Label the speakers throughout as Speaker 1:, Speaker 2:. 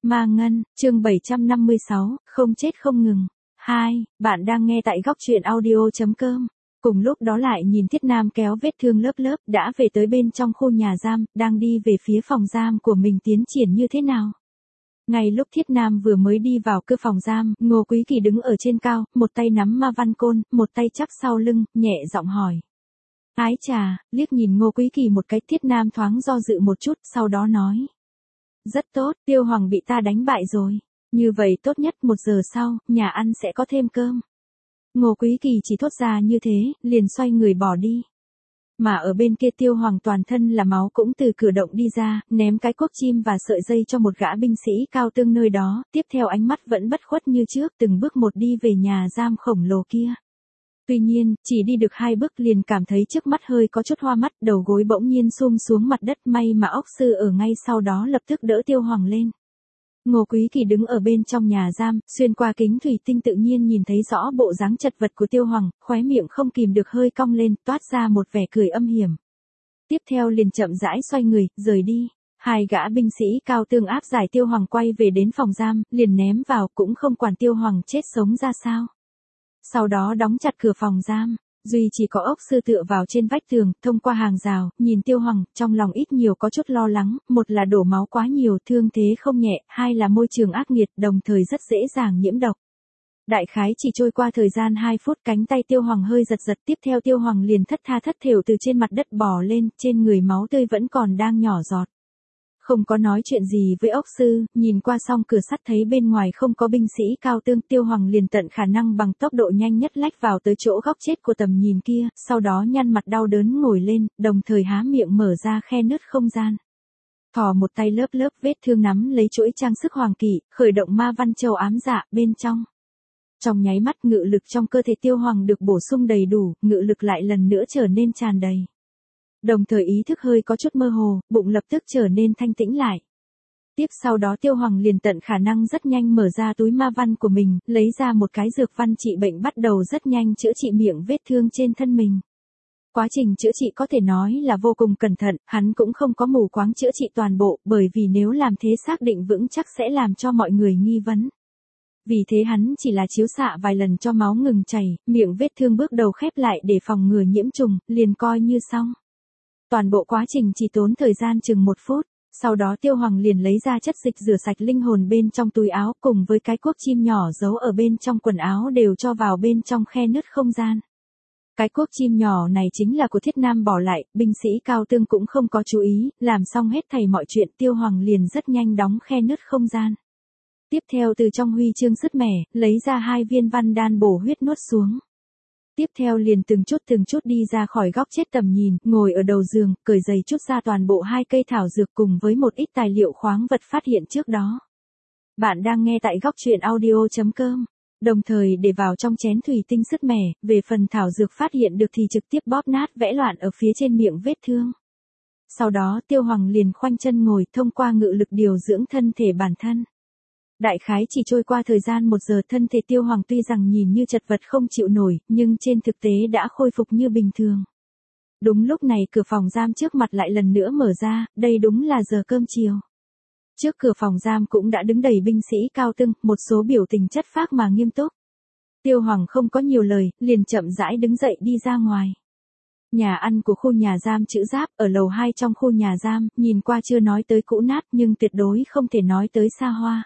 Speaker 1: Ma Ngân, chương 756, không chết không ngừng. 2, bạn đang nghe tại góc truyện audio.com. Cùng lúc đó lại nhìn Thiết Nam kéo vết thương lớp lớp đã về tới bên trong khu nhà giam, đang đi về phía phòng giam của mình tiến triển như thế nào. Ngay lúc Thiết Nam vừa mới đi vào cửa phòng giam, Ngô Quý Kỳ đứng ở trên cao, một tay nắm ma văn côn, một tay chắp sau lưng, nhẹ giọng hỏi. Ái chà, liếc nhìn Ngô Quý Kỳ một cái, Thiết Nam thoáng do dự một chút, sau đó nói. Rất tốt, Tiêu Hoàng bị ta đánh bại rồi. Như vậy tốt nhất 1 giờ sau, nhà ăn sẽ có thêm cơm. Ngô Quý Kỳ chỉ thốt ra như thế, liền xoay người bỏ đi. Mà ở bên kia Tiêu Hoàng toàn thân là máu cũng từ cửa động đi ra, ném cái cuốc chim và sợi dây cho một gã binh sĩ cao tương nơi đó, tiếp theo ánh mắt vẫn bất khuất như trước, từng bước một đi về nhà giam khổng lồ kia. Tuy nhiên, chỉ đi được 2 bước liền cảm thấy trước mắt hơi có chút hoa mắt, đầu gối bỗng nhiên sum xuống mặt đất, may mà ốc sư ở ngay sau đó lập tức đỡ Tiêu Hoàng lên. Ngô Quý Kỳ đứng ở bên trong nhà giam, xuyên qua kính thủy tinh tự nhiên nhìn thấy rõ bộ dáng chật vật của Tiêu Hoàng, khóe miệng không kìm được hơi cong lên, toát ra một vẻ cười âm hiểm. Tiếp theo liền chậm rãi xoay người, rời đi. 2 gã binh sĩ cao tương áp giải Tiêu Hoàng quay về đến phòng giam, liền ném vào, cũng không quản Tiêu Hoàng chết sống ra sao. Sau đó đóng chặt cửa phòng giam, duy chỉ có ốc sư tựa vào trên vách tường, thông qua hàng rào, nhìn Tiêu Hoàng, trong lòng ít nhiều có chút lo lắng, một là đổ máu quá nhiều, thương thế không nhẹ, 2 là môi trường ác nghiệt, đồng thời rất dễ dàng nhiễm độc. Đại khái chỉ trôi qua thời gian 2 phút, cánh tay Tiêu Hoàng hơi giật giật, tiếp theo Tiêu Hoàng liền thất tha thất thểu từ trên mặt đất bò lên, trên người máu tươi vẫn còn đang nhỏ giọt. Không có nói chuyện gì với ốc sư, nhìn qua xong cửa sắt thấy bên ngoài không có binh sĩ cao tương, Tiêu Hoàng liền tận khả năng bằng tốc độ nhanh nhất lách vào tới chỗ góc chết của tầm nhìn kia, sau đó nhăn mặt đau đớn ngồi lên, đồng thời há miệng mở ra khe nứt không gian. Thò một tay lớp lớp vết thương nắm lấy chuỗi trang sức hoàng kỷ, khởi động ma văn châu ám dạ bên trong. Trong nháy mắt ngự lực trong cơ thể Tiêu Hoàng được bổ sung đầy đủ, ngự lực lại lần nữa trở nên tràn đầy. Đồng thời ý thức hơi có chút mơ hồ, bụng lập tức trở nên thanh tĩnh lại. Tiếp sau đó Tiêu Hoàng liền tận khả năng rất nhanh mở ra túi ma văn của mình, lấy ra một cái dược văn trị bệnh, bắt đầu rất nhanh chữa trị miệng vết thương trên thân mình. Quá trình chữa trị có thể nói là vô cùng cẩn thận, hắn cũng không có mù quáng chữa trị toàn bộ, bởi vì nếu làm thế xác định vững chắc sẽ làm cho mọi người nghi vấn. Vì thế hắn chỉ là chiếu xạ vài lần cho máu ngừng chảy, miệng vết thương bước đầu khép lại để phòng ngừa nhiễm trùng, liền coi như xong. Toàn bộ quá trình chỉ tốn thời gian chừng 1 phút, sau đó Tiêu Hoàng liền lấy ra chất dịch rửa sạch linh hồn bên trong túi áo cùng với cái cuốc chim nhỏ giấu ở bên trong quần áo đều cho vào bên trong khe nứt không gian. Cái cuốc chim nhỏ này chính là của Thiết Nam bỏ lại, binh sĩ cao tương cũng không có chú ý, làm xong hết thảy mọi chuyện Tiêu Hoàng liền rất nhanh đóng khe nứt không gian. Tiếp theo từ trong huy chương sứt mẻ, lấy ra 2 viên văn đan bổ huyết nuốt xuống. Tiếp theo liền từng chút đi ra khỏi góc chết tầm nhìn, ngồi ở đầu giường, cởi giày trút ra toàn bộ 2 cây thảo dược cùng với một ít tài liệu khoáng vật phát hiện trước đó. Bạn đang nghe tại góc truyện audio.com. Đồng thời để vào trong chén thủy tinh sứt mẻ, về phần thảo dược phát hiện được thì trực tiếp bóp nát vẽ loạn ở phía trên miệng vết thương. Sau đó Tiêu Hoàng liền khoanh chân ngồi, thông qua ngự lực điều dưỡng thân thể bản thân. Đại khái chỉ trôi qua thời gian 1 giờ, thân thể Tiêu Hoàng tuy rằng nhìn như chật vật không chịu nổi, nhưng trên thực tế đã khôi phục như bình thường. Đúng lúc này cửa phòng giam trước mặt lại lần nữa mở ra, đây đúng là giờ cơm chiều. Trước cửa phòng giam cũng đã đứng đầy binh sĩ cao tương, một số biểu tình chất phác mà nghiêm túc. Tiêu Hoàng không có nhiều lời, liền chậm rãi đứng dậy đi ra ngoài. Nhà ăn của khu nhà giam Chữ Giáp ở lầu 2 trong khu nhà giam, nhìn qua chưa nói tới cũ nát nhưng tuyệt đối không thể nói tới xa hoa.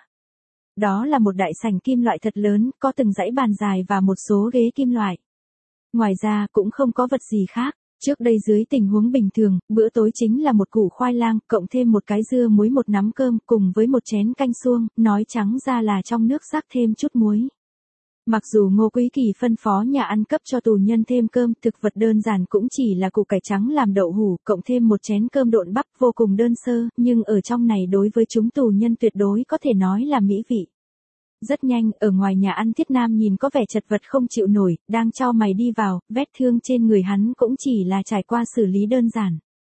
Speaker 1: Đó là một đại sảnh kim loại thật lớn, có từng dãy bàn dài và một số ghế kim loại. Ngoài ra cũng không có vật gì khác. Trước đây dưới tình huống bình thường, bữa tối chính là một củ khoai lang, cộng thêm một cái dưa muối, một nắm cơm, cùng với một chén canh suông, nói trắng ra là trong nước rắc thêm chút muối. Mặc dù Ngô Quý Kỳ phân phó nhà ăn cấp cho tù nhân thêm cơm, thực vật đơn giản cũng chỉ là củ cải trắng làm đậu hủ, cộng thêm một chén cơm độn bắp, vô cùng đơn sơ, nhưng ở trong này đối với chúng tù nhân tuyệt đối có thể nói là mỹ vị. Rất nhanh, ở ngoài nhà ăn Thiết Nam nhìn có vẻ chật vật không chịu nổi, đang chau mày đi vào, vết thương trên người hắn cũng chỉ là trải qua xử lý đơn giản.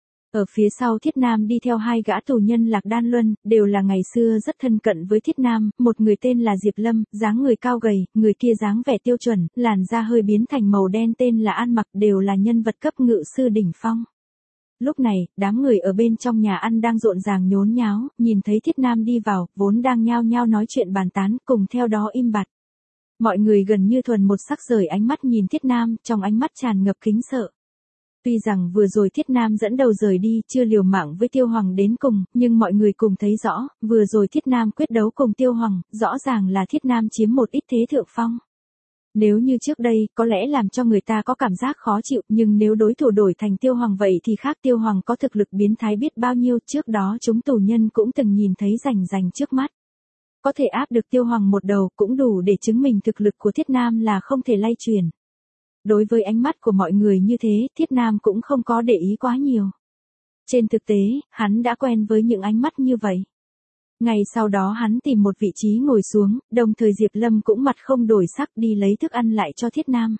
Speaker 1: Ở phía sau Thiết Nam đi theo 2 gã tù nhân Lạc Đan Luân, đều là ngày xưa rất thân cận với Thiết Nam, một người tên là Diệp Lâm, dáng người cao gầy, người kia dáng vẻ tiêu chuẩn, làn da hơi biến thành màu đen tên là An Mặc, đều là nhân vật cấp ngự sư đỉnh phong. Lúc này, đám người ở bên trong nhà ăn đang rộn ràng nhốn nháo, nhìn thấy Thiết Nam đi vào, vốn đang nhao nhao nói chuyện bàn tán, cùng theo đó im bặt. Mọi người gần như thuần một sắc rời ánh mắt nhìn Thiết Nam, trong ánh mắt tràn ngập kính sợ. Tuy rằng vừa rồi Thiết Nam dẫn đầu rời đi, chưa liều mạng với Tiêu Hoàng đến cùng, nhưng mọi người cùng thấy rõ, vừa rồi Thiết Nam quyết đấu cùng Tiêu Hoàng, rõ ràng là Thiết Nam chiếm một ít thế thượng phong. Nếu như trước đây, có lẽ làm cho người ta có cảm giác khó chịu, nhưng nếu đối thủ đổi thành Tiêu Hoàng vậy thì khác. Tiêu Hoàng có thực lực biến thái biết bao nhiêu, trước đó chúng tù nhân cũng từng nhìn thấy rành rành trước mắt. Có thể áp được Tiêu Hoàng một đầu cũng đủ để chứng minh thực lực của Thiết Nam là không thể lay chuyển. Đối với ánh mắt của mọi người như thế, Thiết Nam cũng không có để ý quá nhiều. Trên thực tế, hắn đã quen với những ánh mắt như vậy. Ngày sau đó hắn tìm một vị trí ngồi xuống, đồng thời Diệp Lâm cũng mặt không đổi sắc đi lấy thức ăn lại cho Thiết Nam.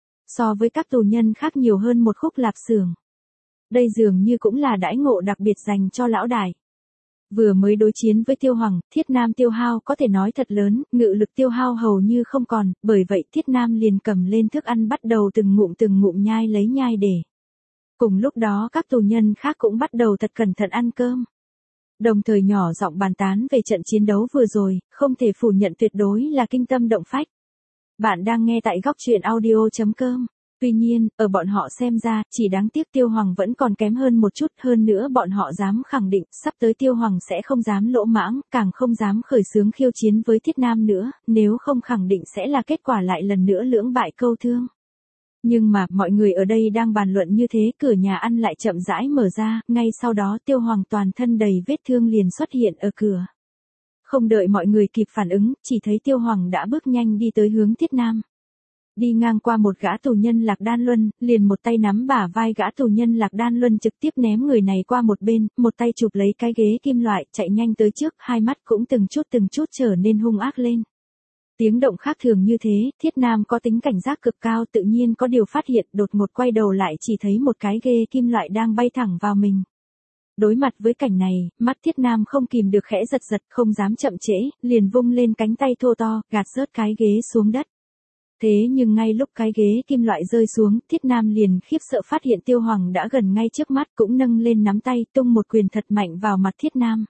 Speaker 1: So với các tù nhân khác nhiều hơn một khúc lạp xưởng. Đây dường như cũng là đãi ngộ đặc biệt dành cho lão đại. Vừa mới đối chiến với Tiêu Hoàng, Thiết Nam tiêu hao có thể nói thật lớn, ngự lực tiêu hao hầu như không còn, bởi vậy Thiết Nam liền cầm lên thức ăn bắt đầu từng ngụm nhai lấy nhai để. Cùng lúc đó các tù nhân khác cũng bắt đầu thật cẩn thận ăn cơm. Đồng thời nhỏ giọng bàn tán về trận chiến đấu vừa rồi, không thể phủ nhận tuyệt đối là kinh tâm động phách. Bạn đang nghe tại góc truyện audio.com. Tuy nhiên, ở bọn họ xem ra, chỉ đáng tiếc Tiêu Hoàng vẫn còn kém hơn một chút, hơn nữa bọn họ dám khẳng định, sắp tới Tiêu Hoàng sẽ không dám lỗ mãng, càng không dám khởi xướng khiêu chiến với Thiết Nam nữa, nếu không khẳng định sẽ là kết quả lại lần nữa lưỡng bại câu thương. Nhưng mà, mọi người ở đây đang bàn luận như thế, cửa nhà ăn lại chậm rãi mở ra, ngay sau đó Tiêu Hoàng toàn thân đầy vết thương liền xuất hiện ở cửa. Không đợi mọi người kịp phản ứng, chỉ thấy Tiêu Hoàng đã bước nhanh đi tới hướng Thiết Nam. Đi ngang qua một gã tù nhân Lạc Đan Luân, liền một tay nắm bả vai gã tù nhân Lạc Đan Luân trực tiếp ném người này qua một bên, một tay chụp lấy cái ghế kim loại, chạy nhanh tới trước, hai mắt cũng từng chút trở nên hung ác lên. Tiếng động khác thường như thế, Thiết Nam có tính cảnh giác cực cao, tự nhiên có điều phát hiện, đột ngột quay đầu lại chỉ thấy một cái ghế kim loại đang bay thẳng vào mình. Đối mặt với cảnh này, mắt Thiết Nam không kìm được khẽ giật, không dám chậm trễ, liền vung lên cánh tay thô to, gạt rớt cái ghế xuống đất. Thế nhưng ngay lúc cái ghế kim loại rơi xuống, Thiết Nam liền khiếp sợ phát hiện Tiêu Hoàng đã gần ngay trước mắt, cũng nâng lên nắm tay tung một quyền thật mạnh vào mặt Thiết Nam.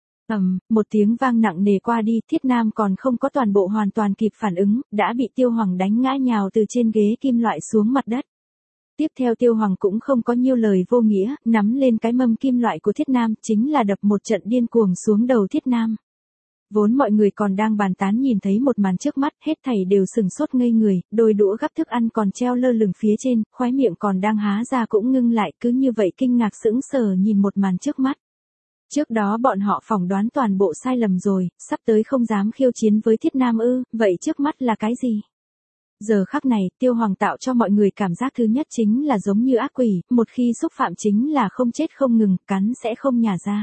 Speaker 1: Một tiếng vang nặng nề qua đi, Thiết Nam còn không có toàn bộ hoàn toàn kịp phản ứng, đã bị Tiêu Hoàng đánh ngã nhào từ trên ghế kim loại xuống mặt đất. Tiếp theo Tiêu Hoàng cũng không có nhiều lời vô nghĩa, nắm lên cái mâm kim loại của Thiết Nam, chính là đập một trận điên cuồng xuống đầu Thiết Nam. Vốn mọi người còn đang bàn tán nhìn thấy một màn trước mắt, hết thảy đều sừng sốt ngây người, đôi đũa gắp thức ăn còn treo lơ lửng phía trên, khóe miệng còn đang há ra cũng ngưng lại, cứ như vậy kinh ngạc sững sờ nhìn một màn trước mắt. Trước đó bọn họ phỏng đoán toàn bộ sai lầm rồi, sắp tới không dám khiêu chiến với Thiết Nam ư, vậy trước mắt là cái gì? Giờ khắc này, Tiêu Hoàng tạo cho mọi người cảm giác thứ nhất chính là giống như ác quỷ, một khi xúc phạm chính là không chết không ngừng, cắn sẽ không nhả ra.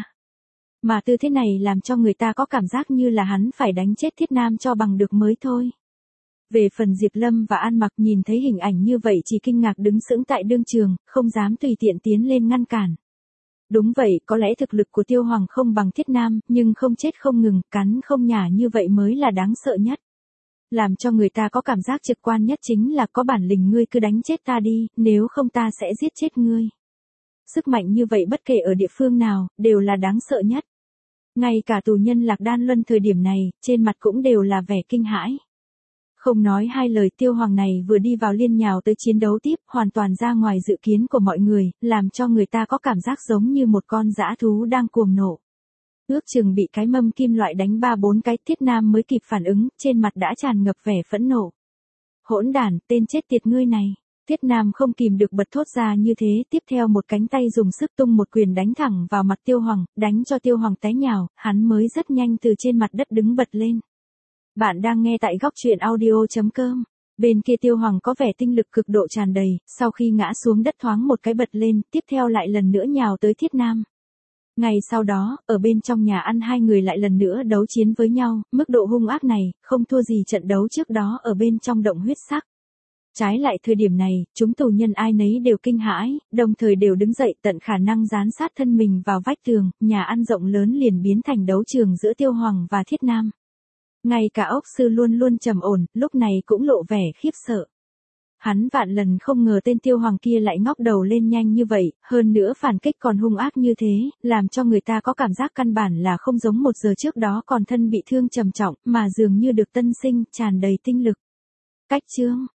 Speaker 1: Mà tư thế này làm cho người ta có cảm giác như là hắn phải đánh chết Thiết Nam cho bằng được mới thôi. Về phần Diệp Lâm và An Mặc nhìn thấy hình ảnh như vậy chỉ kinh ngạc đứng sững tại đương trường, không dám tùy tiện tiến lên ngăn cản. Đúng vậy, có lẽ thực lực của Tiêu Hoàng không bằng Thiết Nam, nhưng không chết không ngừng, cắn không nhả như vậy mới là đáng sợ nhất. Làm cho người ta có cảm giác trực quan nhất chính là có bản lĩnh ngươi cứ đánh chết ta đi, nếu không ta sẽ giết chết ngươi. Sức mạnh như vậy bất kể ở địa phương nào, đều là đáng sợ nhất. Ngay cả tù nhân Lạc Đan Luân thời điểm này, trên mặt cũng đều là vẻ kinh hãi. Không nói hai lời, Tiêu Hoàng này vừa đi vào liên nhào tới chiến đấu tiếp, hoàn toàn ra ngoài dự kiến của mọi người, làm cho người ta có cảm giác giống như một con dã thú đang cuồng nộ. Ước chừng bị cái mâm kim loại đánh 3-4 cái, Thiết Nam mới kịp phản ứng, trên mặt đã tràn ngập vẻ phẫn nộ. Hỗn đản, tên chết tiệt ngươi này. Thiết Nam không kìm được bật thốt ra như thế, tiếp theo một cánh tay dùng sức tung một quyền đánh thẳng vào mặt Tiêu Hoàng, đánh cho Tiêu Hoàng té nhào, hắn mới rất nhanh từ trên mặt đất đứng bật lên. Bạn đang nghe tại góc truyện audio.com. Bên kia Tiêu Hoàng có vẻ tinh lực cực độ tràn đầy, sau khi ngã xuống đất thoáng một cái bật lên, tiếp theo lại lần nữa nhào tới Thiết Nam. Ngày sau đó, ở bên trong nhà ăn hai người lại lần nữa đấu chiến với nhau, mức độ hung ác này, không thua gì trận đấu trước đó ở bên trong động huyết sắc. Trái lại thời điểm này, chúng tù nhân ai nấy đều kinh hãi, đồng thời đều đứng dậy tận khả năng dán sát thân mình vào vách tường, nhà ăn rộng lớn liền biến thành đấu trường giữa Tiêu Hoàng và Thiết Nam. Ngay cả ốc sư luôn luôn trầm ổn, lúc này cũng lộ vẻ khiếp sợ. Hắn vạn lần không ngờ tên Tiêu Hoàng kia lại ngóc đầu lên nhanh như vậy, hơn nữa phản kích còn hung ác như thế, làm cho người ta có cảm giác căn bản là không giống 1 giờ trước đó còn thân bị thương trầm trọng, mà dường như được tân sinh, tràn đầy tinh lực. Cách chương